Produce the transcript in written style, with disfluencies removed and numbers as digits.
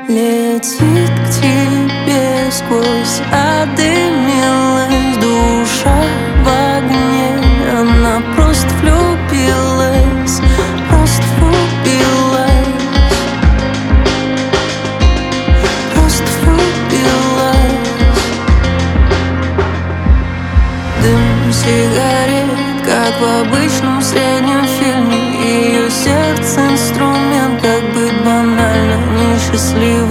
Летит к тебе сквозь одымелась душа в огне. Она просто влюбилась, просто влюбилась, просто влюбилась. Дым сигарет, как в обычном среднем фильме. Ее сердце инструмент, как быть банально несчастливым.